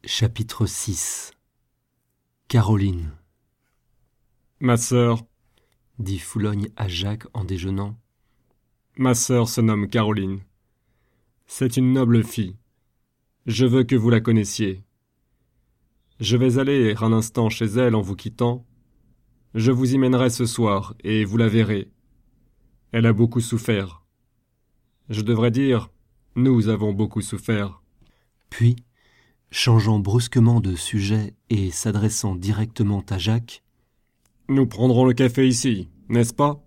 Chapitre 6. Caroline, Ma sœur, dit Foulogne à Jacques en déjeunant. ma sœur se nomme Caroline. C'est une noble fille. Je veux que vous la connaissiez. Je vais aller un instant chez elle en vous quittant. Je vous y mènerai ce soir, et vous la verrez. Elle a beaucoup souffert. Je devrais dire, nous avons beaucoup souffert. Puis, changeant brusquement de sujet et s'adressant directement à Jacques, Nous prendrons le café ici, n'est-ce pas?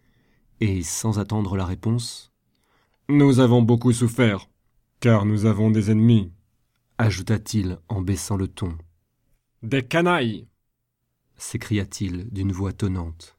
et sans attendre la réponse, Nous avons beaucoup souffert, car nous avons des ennemis. ajouta-t-il en baissant le ton, Des canailles! s'écria-t-il d'une voix tonnante.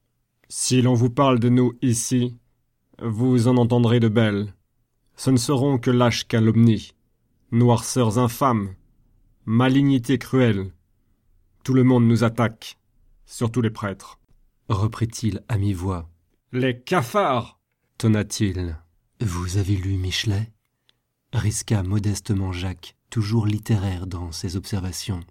Si l'on vous parle de nous ici, vous en entendrez de belles. Ce ne seront que lâches calomnies, noirceurs infâmes, malignité cruelle. Tout le monde nous attaque, surtout les prêtres. Reprit-il à mi-voix, Les cafards! tonna-t-il. Vous avez lu Michelet ? Risqua modestement Jacques, toujours littéraire dans ses observations.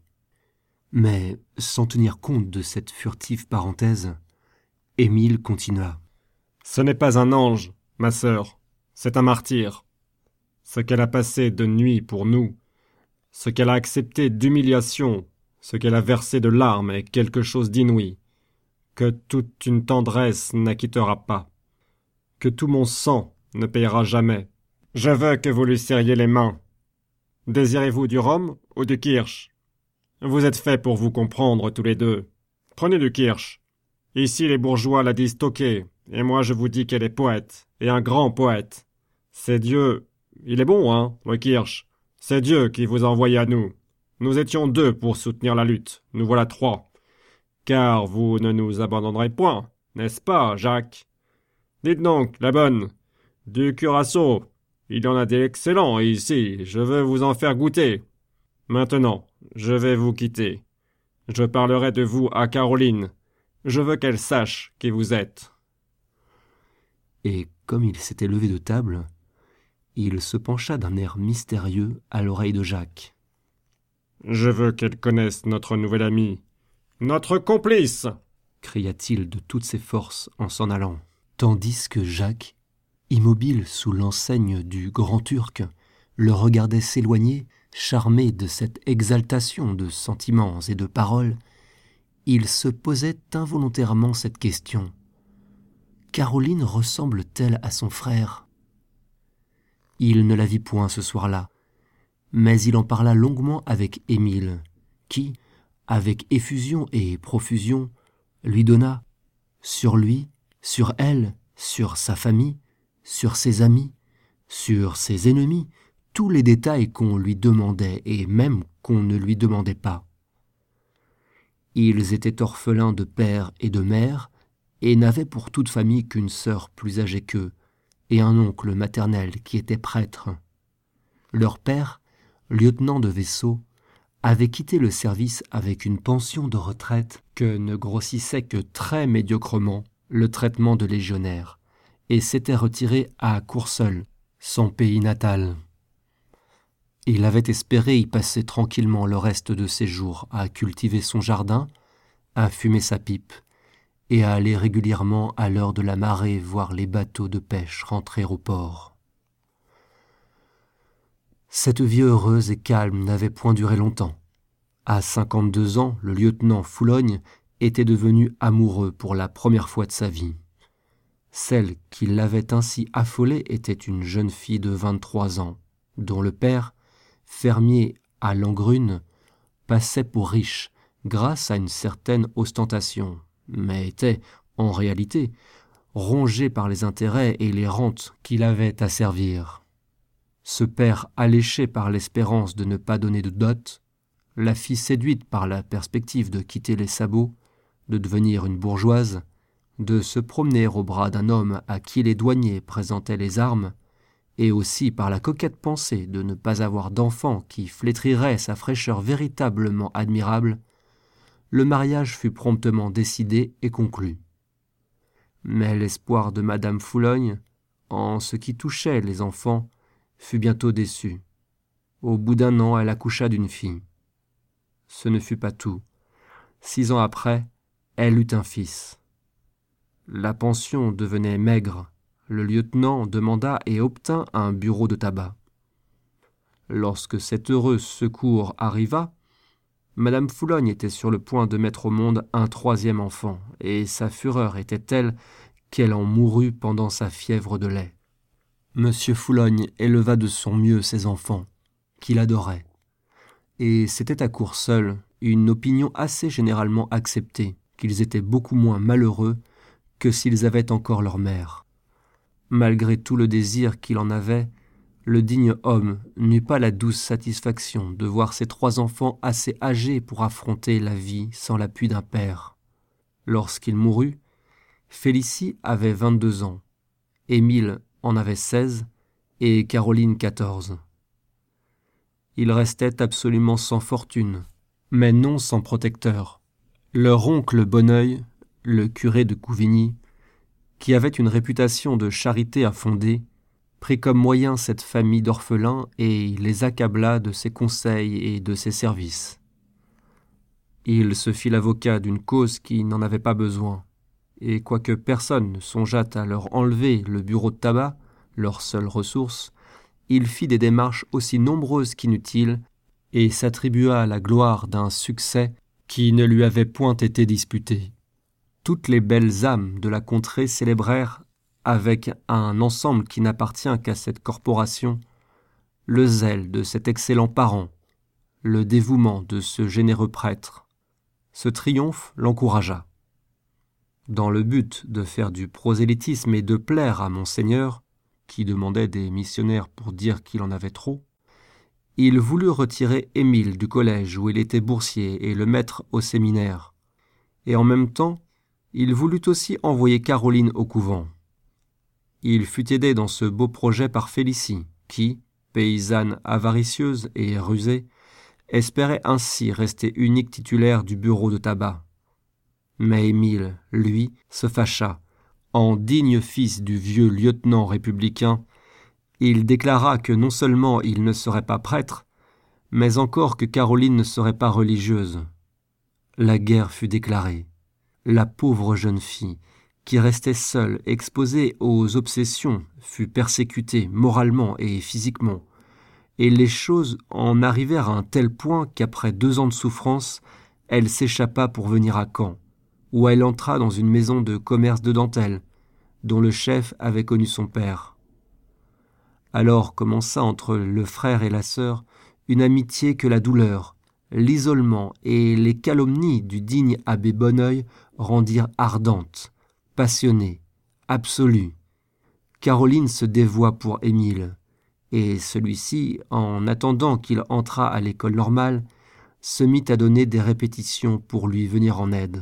Mais, sans tenir compte de cette furtive parenthèse, Émile continua. Ce n'est pas un ange, ma sœur, c'est un martyr. Ce qu'elle a passé de nuit pour nous, ce qu'elle a accepté d'humiliation, ce qu'elle a versé de larmes est quelque chose d'inouï, que toute une tendresse n'acquittera pas, que tout mon sang ne payera jamais. Je veux que vous lui serriez les mains. Désirez-vous du rhum ou du kirsch? Vous êtes faits pour vous comprendre tous les deux. Prenez du kirsch. Ici les bourgeois la disent toquée, et moi je vous dis qu'elle est poète, et un grand poète. C'est Dieu. Il est bon, hein, le kirsch. C'est Dieu qui vous a envoyé à nous. Nous étions 2 pour soutenir la lutte, nous voilà 3. Car vous ne nous abandonnerez point, n'est-ce pas, Jacques? Dites donc, la bonne, du curaçao, il y en a des excellents ici, je veux vous en faire goûter. Maintenant, je vais vous quitter. Je parlerai de vous à Caroline. Je veux qu'elle sache qui vous êtes. Et comme il s'était levé de table, il se pencha d'un air mystérieux à l'oreille de Jacques. Je veux qu'elle connaisse notre nouvel ami, notre complice. Cria-t-il de toutes ses forces en s'en allant, tandis que Jacques, immobile sous l'enseigne du grand Turc, le regardait s'éloigner, charmé de cette exaltation de sentiments et de paroles. Il se posait involontairement cette question. Caroline ressemble-t-elle à son frère ? Il ne la vit point ce soir-là, mais il en parla longuement avec Émile, qui, avec effusion et profusion, lui donna, sur lui, sur elle, sur sa famille, sur ses amis, sur ses ennemis, tous les détails qu'on lui demandait et même qu'on ne lui demandait pas. Ils étaient orphelins de père et de mère, et n'avaient pour toute famille qu'une sœur plus âgée qu'eux, et un oncle maternel qui était prêtre. Leur père, lieutenant de vaisseau, avait quitté le service avec une pension de retraite que ne grossissait que très médiocrement le traitement de légionnaire, et s'était retiré à Courseulles, son pays natal. Il avait espéré y passer tranquillement le reste de ses jours, à cultiver son jardin, à fumer sa pipe, et à aller régulièrement à l'heure de la marée voir les bateaux de pêche rentrer au port. Cette vie heureuse et calme n'avait point duré longtemps. À 52 ans, le lieutenant Foulogne était devenu amoureux pour la première fois de sa vie. Celle qui l'avait ainsi affolé était une jeune fille de 23 ans, dont le père, fermier à Langrune, passait pour riche grâce à une certaine ostentation, mais était, en réalité, rongé par les intérêts et les rentes qu'il avait à servir. Ce père alléché par l'espérance de ne pas donner de dot, la fille séduite par la perspective de quitter les sabots, de devenir une bourgeoise, de se promener au bras d'un homme à qui les douaniers présentaient les armes, et aussi par la coquette pensée de ne pas avoir d'enfant qui flétrirait sa fraîcheur véritablement admirable, le mariage fut promptement décidé et conclu. Mais l'espoir de madame Foulogne, en ce qui touchait les enfants, fut bientôt déçu. Au bout d'1 an, elle accoucha d'une fille. Ce ne fut pas tout. 6 ans après, elle eut un fils. La pension devenait maigre. Le lieutenant demanda et obtint un bureau de tabac. Lorsque cet heureux secours arriva, Madame Foulogne était sur le point de mettre au monde un 3e enfant, et sa fureur était telle qu'elle en mourut pendant sa fièvre de lait. Monsieur Foulogne éleva de son mieux ses enfants, qu'il adorait, et c'était à Courseulles une opinion assez généralement acceptée qu'ils étaient beaucoup moins malheureux que s'ils avaient encore leur mère. Malgré tout le désir qu'il en avait, le digne homme n'eut pas la douce satisfaction de voir ses 3 enfants assez âgés pour affronter la vie sans l'appui d'un père. Lorsqu'il mourut, Félicie avait 22 ans, Émile en avait 16 et Caroline 14. Ils restaient absolument sans fortune, mais non sans protecteur. Leur oncle Bonneuil, le curé de Couvigny, qui avait une réputation de charité à fonder, prit comme moyen cette famille d'orphelins et les accabla de ses conseils et de ses services. Il se fit l'avocat d'une cause qui n'en avait pas besoin, et quoique personne ne songeât à leur enlever le bureau de tabac, leur seule ressource, il fit des démarches aussi nombreuses qu'inutiles et s'attribua la gloire d'un succès qui ne lui avait point été disputé. Toutes les belles âmes de la contrée célébrèrent, avec un ensemble qui n'appartient qu'à cette corporation, le zèle de cet excellent parent, le dévouement de ce généreux prêtre. Ce triomphe l'encouragea. Dans le but de faire du prosélytisme et de plaire à Monseigneur, qui demandait des missionnaires pour dire qu'il en avait trop, il voulut retirer Émile du collège où il était boursier et le mettre au séminaire. Et en même temps, il voulut aussi envoyer Caroline au couvent. Il fut aidé dans ce beau projet par Félicie, qui, paysanne avaricieuse et rusée, espérait ainsi rester unique titulaire du bureau de tabac. Mais Émile, lui, se fâcha. En digne fils du vieux lieutenant républicain, il déclara que non seulement il ne serait pas prêtre, mais encore que Caroline ne serait pas religieuse. La guerre fut déclarée. La pauvre jeune fille, qui restait seule, exposée aux obsessions, fut persécutée moralement et physiquement, et les choses en arrivèrent à un tel point qu'après 2 ans de souffrance, elle s'échappa pour venir à Caen, où elle entra dans une maison de commerce de dentelle, dont le chef avait connu son père. Alors commença entre le frère et la sœur une amitié que la douleur, l'isolement et les calomnies du digne abbé Bonneuil rendirent ardente, passionnée, absolue. Caroline se dévoua pour Émile, et celui-ci, en attendant qu'il entrât à l'école normale, se mit à donner des répétitions pour lui venir en aide.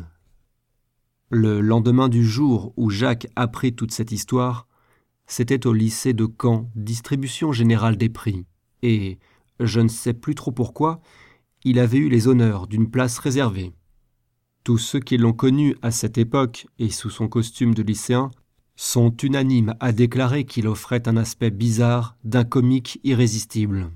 Le lendemain du jour où Jacques apprit toute cette histoire, c'était au lycée de Caen, distribution générale des prix, et, je ne sais plus trop pourquoi, il avait eu les honneurs d'une place réservée. Tous ceux qui l'ont connu à cette époque et sous son costume de lycéen sont unanimes à déclarer qu'il offrait un aspect bizarre d'un comique irrésistible.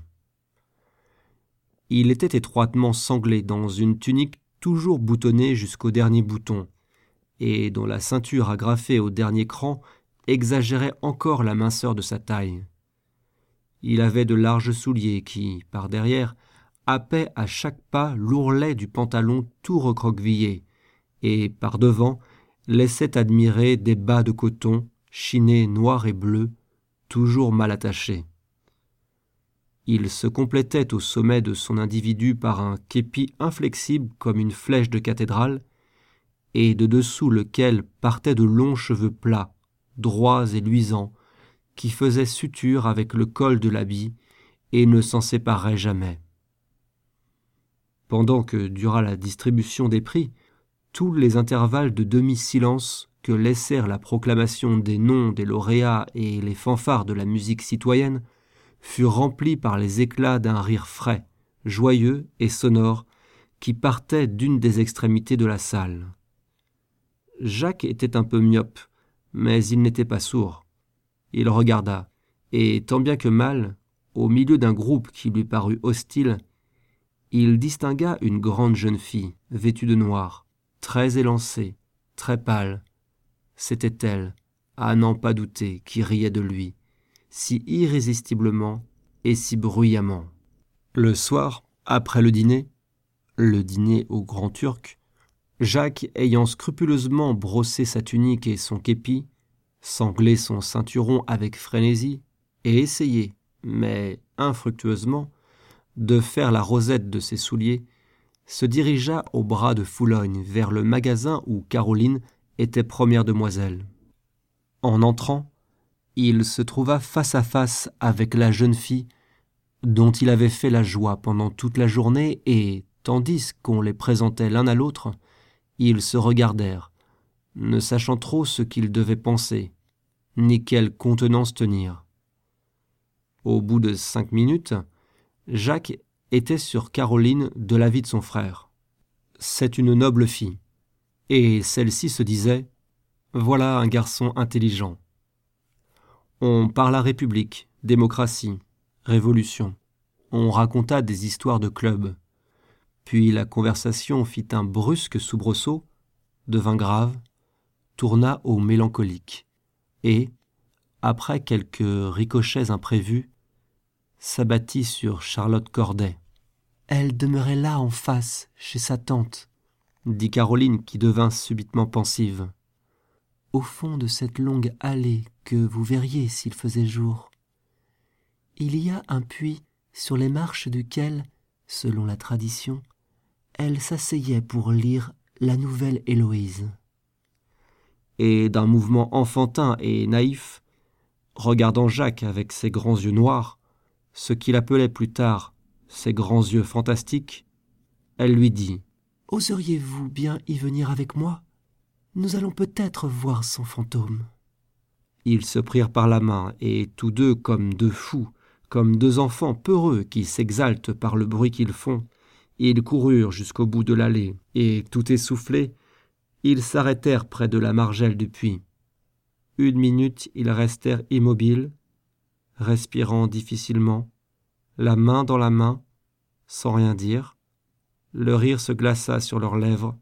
Il était étroitement sanglé dans une tunique toujours boutonnée jusqu'au dernier bouton, et dont la ceinture agrafée au dernier cran exagérait encore la minceur de sa taille. Il avait de larges souliers qui, par derrière, happaient à chaque pas l'ourlet du pantalon tout recroquevillé, et, par devant, laissaient admirer des bas de coton, chinés noirs et bleus, toujours mal attachés. Il se complétait au sommet de son individu par un képi inflexible comme une flèche de cathédrale, et de dessous lequel partaient de longs cheveux plats, droits et luisants, qui faisaient suture avec le col de l'habit et ne s'en séparaient jamais. Pendant que dura la distribution des prix, tous les intervalles de demi-silence que laissèrent la proclamation des noms des lauréats et les fanfares de la musique citoyenne furent remplis par les éclats d'un rire frais, joyeux et sonore qui partait d'une des extrémités de la salle. Jacques était un peu myope, mais il n'était pas sourd. Il regarda, et tant bien que mal, au milieu d'un groupe qui lui parut hostile, il distingua une grande jeune fille, vêtue de noir, très élancée, très pâle. C'était elle, à n'en pas douter, qui riait de lui, si irrésistiblement et si bruyamment. Le soir, après le dîner au Grand Turc, Jacques, ayant scrupuleusement brossé sa tunique et son képi, sanglé son ceinturon avec frénésie, et essayé, mais infructueusement, de faire la rosette de ses souliers, se dirigea au bras de Foulogne vers le magasin où Caroline était première demoiselle. En entrant, il se trouva face à face avec la jeune fille dont il avait fait la joie pendant toute la journée et, tandis qu'on les présentait l'un à l'autre, ils se regardèrent, ne sachant trop ce qu'ils devaient penser, ni quelle contenance tenir. Au bout de 5 minutes, Jacques était sur Caroline de l'avis de son frère. C'est une noble fille. Et celle-ci se disait « Voilà un garçon intelligent ». On parla République, démocratie, révolution. On raconta des histoires de clubs. Puis la conversation fit un brusque soubresaut, devint grave, tourna au mélancolique. Et, après quelques ricochets imprévus, s'abattit sur Charlotte Corday. « Elle demeurait là en face, chez sa tante », dit Caroline qui devint subitement pensive. « Au fond de cette longue allée que vous verriez s'il faisait jour. Il y a un puits sur les marches duquel, selon la tradition, elle s'asseyait pour lire la nouvelle Héloïse. » Et d'un mouvement enfantin et naïf, regardant Jacques avec ses grands yeux noirs, ce qu'il appelait plus tard ses grands yeux fantastiques, elle lui dit « Oseriez-vous bien y venir avec moi ? Nous allons peut-être voir son fantôme. » Ils se prirent par la main, et tous deux, comme deux fous, comme deux enfants peureux qui s'exaltent par le bruit qu'ils font, ils coururent jusqu'au bout de l'allée, et, tout essoufflés, ils s'arrêtèrent près de la margelle du puits. 1 minute, ils restèrent immobiles, respirant difficilement, la main dans la main, sans rien dire. Le rire se glaça sur leurs lèvres.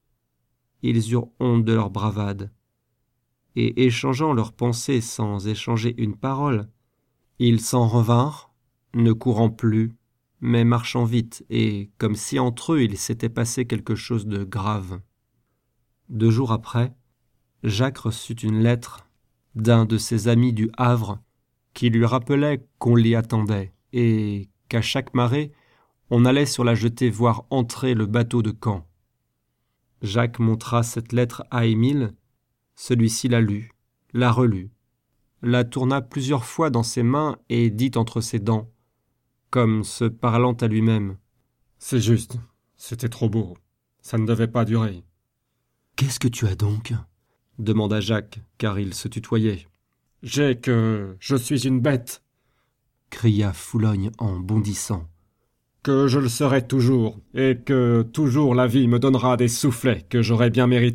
Ils eurent honte de leur bravade. Et échangeant leurs pensées sans échanger une parole, ils s'en revinrent, ne courant plus, mais marchant vite, et comme si entre eux il s'était passé quelque chose de grave. 2 jours après, Jacques reçut une lettre d'un de ses amis du Havre qui lui rappelait qu'on l'y attendait et qu'à chaque marée, on allait sur la jetée voir entrer le bateau de Caen. Jacques montra cette lettre à Émile. Celui-ci la lut, la relut, la tourna plusieurs fois dans ses mains et dit entre ses dents, comme se parlant à lui-même : « C'est juste, c'était trop beau, ça ne devait pas durer. » « Qu'est-ce que tu as donc ?» demanda Jacques, car il se tutoyait. « J'ai que je suis une bête !» cria Foulogne en bondissant. « Que je le serai toujours, et que toujours la vie me donnera des soufflets que j'aurais bien mérités. »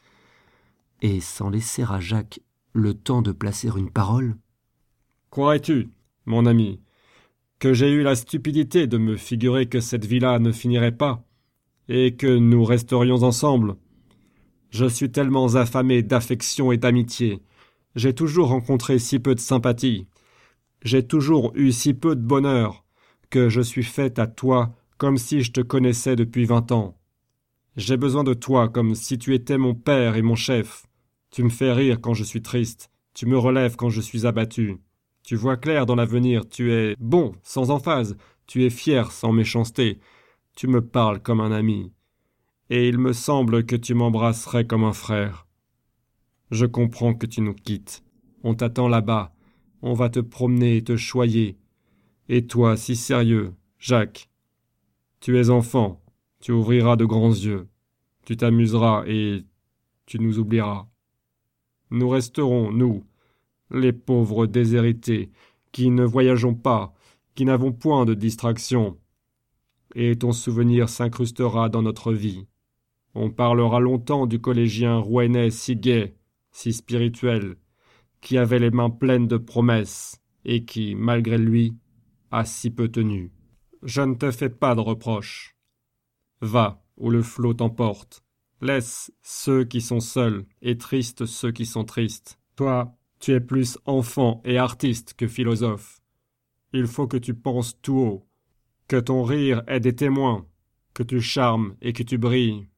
Et sans laisser à Jacques le temps de placer une parole. « Croirais-tu, mon ami, que j'ai eu la stupidité de me figurer que cette vie-là ne finirait pas, et que nous resterions ensemble ? Je suis tellement affamé d'affection et d'amitié. J'ai toujours rencontré si peu de sympathie. J'ai toujours eu si peu de bonheur que je suis fait à toi comme si je te connaissais depuis 20 ans. J'ai besoin de toi comme si tu étais mon père et mon chef. Tu me fais rire quand je suis triste. Tu me relèves quand je suis abattu. Tu vois clair dans l'avenir. Tu es bon, sans emphase. Tu es fier, sans méchanceté. Tu me parles comme un ami. Et il me semble que tu m'embrasserais comme un frère. Je comprends que tu nous quittes. On t'attend là-bas. On va te promener et te choyer. Et toi, si sérieux, Jacques, tu es enfant, tu ouvriras de grands yeux. Tu t'amuseras et tu nous oublieras. Nous resterons, nous, les pauvres déshérités, qui ne voyageons pas, qui n'avons point de distraction. Et ton souvenir s'incrustera dans notre vie. On parlera longtemps du collégien rouennais si gai, si spirituel, qui avait les mains pleines de promesses, et qui, malgré lui, a si peu tenu. Je ne te fais pas de reproche. Va, où le flot t'emporte. Laisse ceux qui sont seuls, et tristes ceux qui sont tristes. Toi, tu es plus enfant et artiste que philosophe. Il faut que tu penses tout haut, que ton rire ait des témoins, que tu charmes et que tu brilles.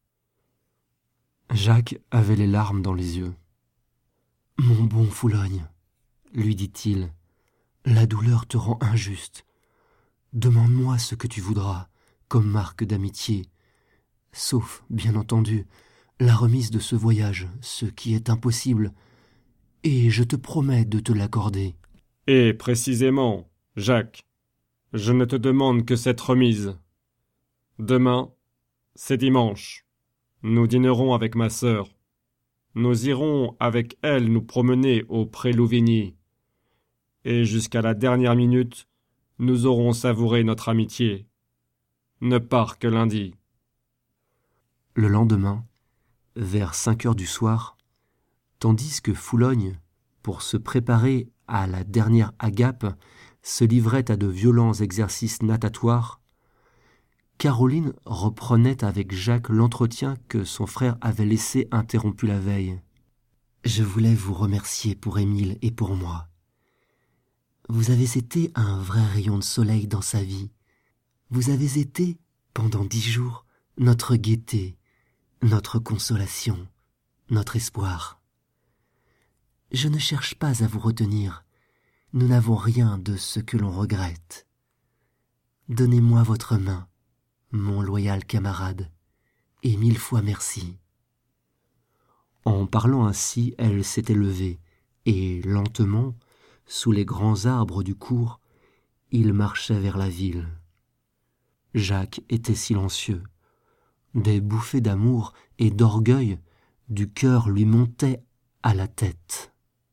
Jacques avait les larmes dans les yeux. « Mon bon Foulogne, lui dit-il, la douleur te rend injuste. Demande-moi ce que tu voudras, comme marque d'amitié, sauf, bien entendu, la remise de ce voyage, ce qui est impossible, et je te promets de te l'accorder. » Et précisément, Jacques, je ne te demande que cette remise. Demain, c'est dimanche. Nous dînerons avec ma sœur. Nous irons avec elle nous promener au pré Louvigny. Et jusqu'à la dernière minute, nous aurons savouré notre amitié. Ne pars que lundi. Le lendemain, vers 5 heures du soir, tandis que Foulogne, pour se préparer à la dernière agape, se livrait à de violents exercices natatoires, Caroline reprenait avec Jacques l'entretien que son frère avait laissé interrompu la veille. « Je voulais vous remercier pour Émile et pour moi. Vous avez été un vrai rayon de soleil dans sa vie. Vous avez été, pendant 10 jours, notre gaieté, notre consolation, notre espoir. Je ne cherche pas à vous retenir. Nous n'avons rien de ce que l'on regrette. Donnez-moi votre main, mon loyal camarade, et 1000 fois merci. » En parlant ainsi, elle s'était levée, et lentement, sous les grands arbres du cours, il marchait vers la ville. Jacques était silencieux. Des bouffées d'amour et d'orgueil du cœur lui montaient à la tête.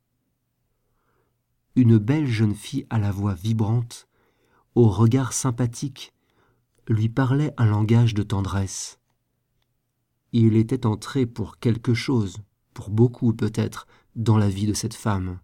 Une belle jeune fille à la voix vibrante, au regard sympathique, lui parlait un langage de tendresse. Il était entré pour quelque chose, pour beaucoup peut-être, dans la vie de cette femme.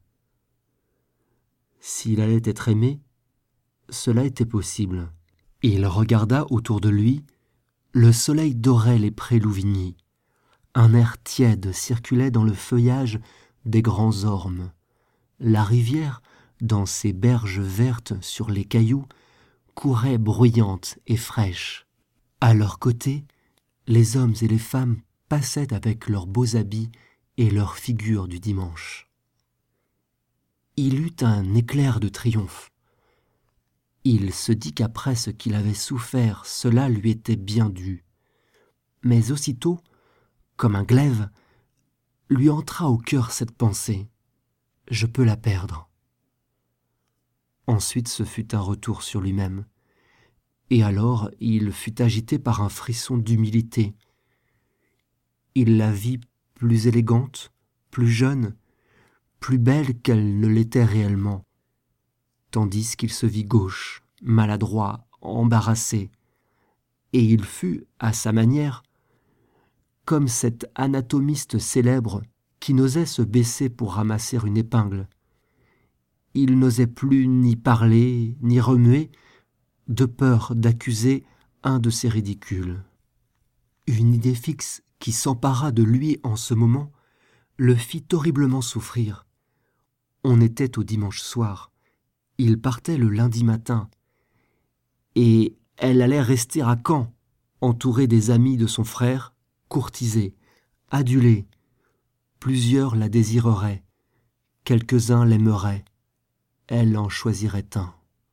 S'il allait être aimé, cela était possible. Il regarda autour de lui, le soleil dorait les prés Louvigny. Un air tiède circulait dans le feuillage des grands ormes. La rivière, dans ses berges vertes sur les cailloux, courait bruyante et fraîche. À leur côté, les hommes et les femmes passaient avec leurs beaux habits et leurs figures du dimanche. Il eut un éclair de triomphe. Il se dit qu'après ce qu'il avait souffert, cela lui était bien dû. Mais aussitôt, comme un glaive, lui entra au cœur cette pensée : « Je peux la perdre. » Ensuite ce fut un retour sur lui-même, et alors il fut agité par un frisson d'humilité. Il la vit plus élégante, plus jeune, plus belle qu'elle ne l'était réellement, tandis qu'il se vit gauche, maladroit, embarrassé, et il fut, à sa manière, comme cet anatomiste célèbre qui n'osait se baisser pour ramasser une épingle. Il n'osait plus ni parler, ni remuer, de peur d'accuser un de ses ridicules. Une idée fixe qui s'empara de lui en ce moment le fit horriblement souffrir. On était au dimanche soir, il partait le lundi matin, et elle allait rester à Caen, entourée des amis de son frère, courtisée, adulée. Plusieurs la désireraient, quelques-uns l'aimeraient, elle en choisirait un.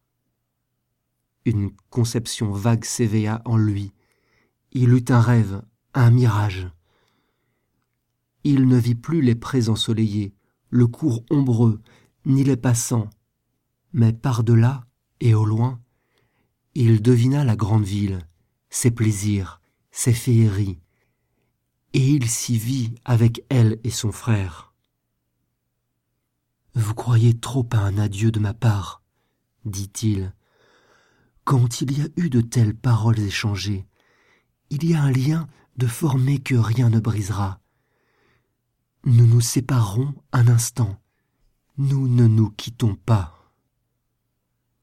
Une conception vague s'éveilla en lui. Il eut un rêve, un mirage. Il ne vit plus les prés ensoleillés, le cours ombreux, ni les passants, mais par-delà et au loin, il devina la grande ville, ses plaisirs, ses féeries, et il s'y vit avec elle et son frère. « Vous croyez trop à un adieu de ma part, » dit-il. « Quand il y a eu de telles paroles échangées, il y a un lien de formé que rien ne brisera. Nous nous séparerons un instant, nous ne nous quittons pas. »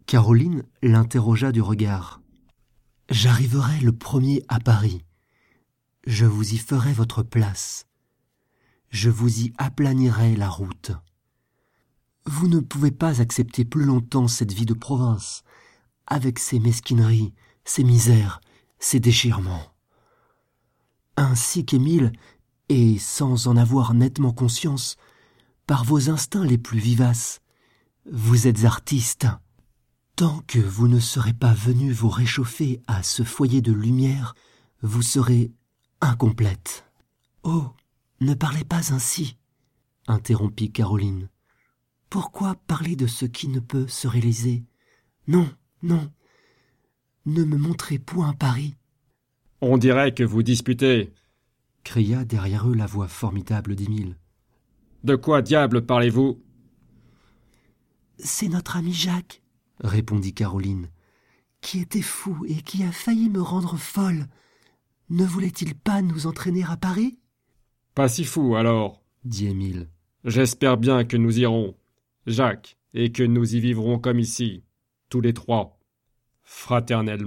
Caroline l'interrogea du regard. « J'arriverai le premier à Paris. Je vous y ferai votre place. Je vous y aplanirai la route. Vous ne pouvez pas accepter plus longtemps cette vie de province, avec ses mesquineries, ses misères, ses déchirements. Ainsi qu'Émile, et sans en avoir nettement conscience, par vos instincts les plus vivaces, vous êtes artiste. Tant que vous ne serez pas venu vous réchauffer à ce foyer de lumière, vous serez incomplète. »« Oh, ne parlez pas ainsi, » interrompit Caroline. « Pourquoi parler de ce qui ne peut se réaliser ? Non, non, ne me montrez point Paris. »« On dirait que vous disputez, » cria derrière eux la voix formidable d'Émile. « De quoi diable parlez-vous ?»« C'est notre ami Jacques, » répondit Caroline, « qui était fou et qui a failli me rendre folle. Ne voulait-il pas nous entraîner à Paris ?»« Pas si fou, alors, » dit Émile. « J'espère bien que nous irons, Jacques, et que nous y vivrons comme ici, tous les trois, fraternellement. »